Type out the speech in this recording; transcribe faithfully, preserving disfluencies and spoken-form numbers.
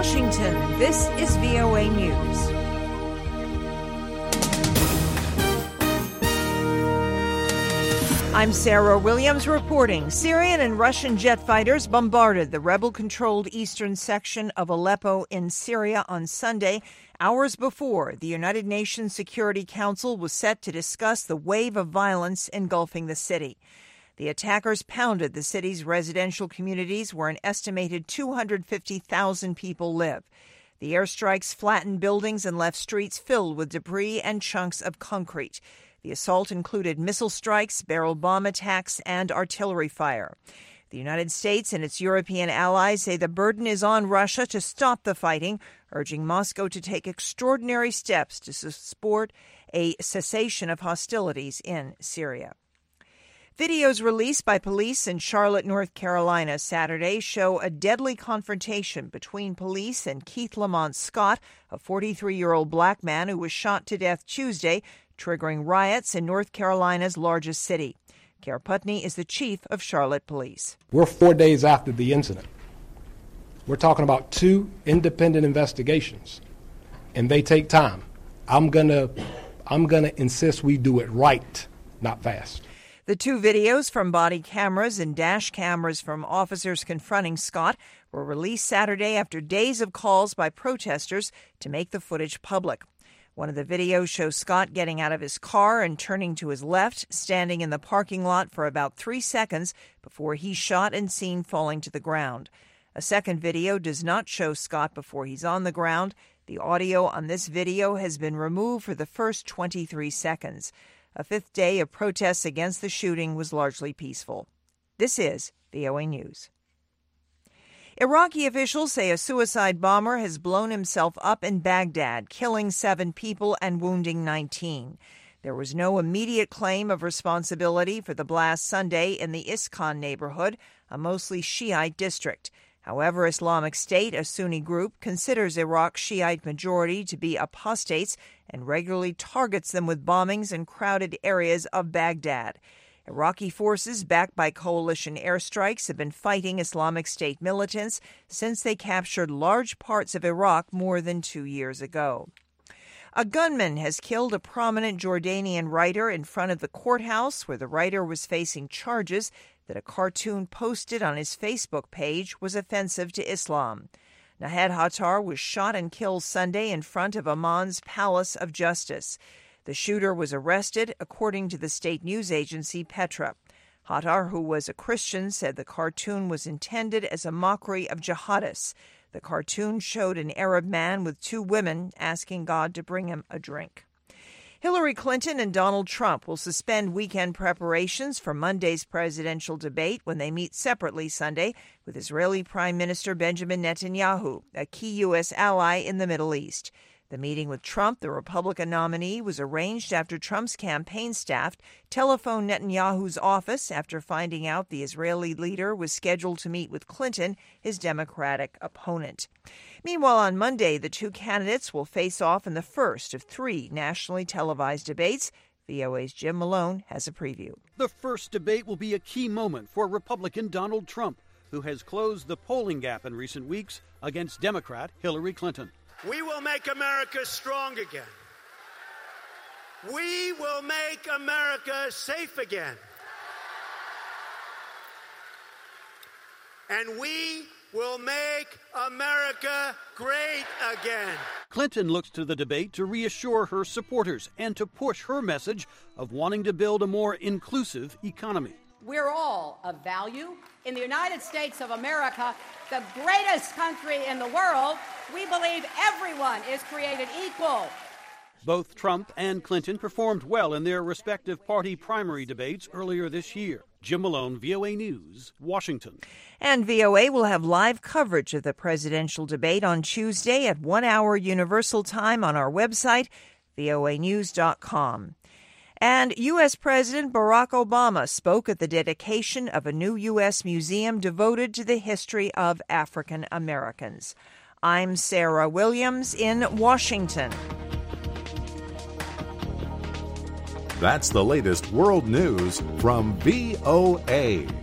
Washington, this is V O A News. I'm Sarah Williams reporting. Syrian and Russian jet fighters bombarded the rebel-controlled eastern section of Aleppo in Syria on Sunday, hours before the United Nations Security Council was set to discuss the wave of violence engulfing the city. The attackers pounded the city's residential communities where an estimated two hundred fifty thousand people live. The airstrikes flattened buildings and left streets filled with debris and chunks of concrete. The assault included missile strikes, barrel bomb attacks, and artillery fire. The United States and its European allies say the burden is on Russia to stop the fighting, urging Moscow to take extraordinary steps to support a cessation of hostilities in Syria. Videos released by police in Charlotte, North Carolina, Saturday show a deadly confrontation between police and Keith Lamont Scott, a forty-three-year-old black man who was shot to death Tuesday, triggering riots in North Carolina's largest city. Kara Putney is the chief of Charlotte Police. We're four days after the incident. We're talking about two independent investigations, and they take time. I'm gonna, I'm gonna insist we do it right, not fast. The two videos from body cameras and dash cameras from officers confronting Scott were released Saturday after days of calls by protesters to make the footage public. One of the videos shows Scott getting out of his car and turning to his left, standing in the parking lot for about three seconds before he's shot and seen falling to the ground. A second video does not show Scott before he's on the ground. The audio on this video has been removed for the first twenty-three seconds. A fifth day of protests against the shooting was largely peaceful. This is V O A News. Iraqi officials say a suicide bomber has blown himself up in Baghdad, killing seven people and wounding nineteen. There was no immediate claim of responsibility for the blast Sunday in the Iskan neighborhood, a mostly Shiite district. However, Islamic State, a Sunni group, considers Iraq's Shiite majority to be apostates and regularly targets them with bombings in crowded areas of Baghdad. Iraqi forces, backed by coalition airstrikes, have been fighting Islamic State militants since they captured large parts of Iraq more than two years ago. A gunman has killed a prominent Jordanian writer in front of the courthouse where the writer was facing charges that a cartoon posted on his Facebook page was offensive to Islam. Nahed Hattar was shot and killed Sunday in front of Amman's Palace of Justice. The shooter was arrested, according to the state news agency Petra. Hattar, who was a Christian, said the cartoon was intended as a mockery of jihadists. The cartoon showed an Arab man with two women asking God to bring him a drink. Hillary Clinton and Donald Trump will suspend weekend preparations for Monday's presidential debate when they meet separately Sunday with Israeli Prime Minister Benjamin Netanyahu, a key U S ally in the Middle East. The meeting with Trump, the Republican nominee, was arranged after Trump's campaign staff telephoned Netanyahu's office after finding out the Israeli leader was scheduled to meet with Clinton, his Democratic opponent. Meanwhile, on Monday, the two candidates will face off in the first of three nationally televised debates. V O A's Jim Malone has a preview. The first debate will be a key moment for Republican Donald Trump, who has closed the polling gap in recent weeks against Democrat Hillary Clinton. We will make America strong again. We will make America safe again. And we will make America great again. Clinton looks to the debate to reassure her supporters and to push her message of wanting to build a more inclusive economy. We're all of value. In the United States of America, the greatest country in the world, we believe everyone is created equal. Both Trump and Clinton performed well in their respective party primary debates earlier this year. Jim Malone, V O A News, Washington. And V O A will have live coverage of the presidential debate on Tuesday at one hour Universal Time on our website, V O A news dot com. And U S. President Barack Obama spoke at the dedication of a new U S museum devoted to the history of African Americans. I'm Sarah Williams in Washington. That's the latest world news from V O A.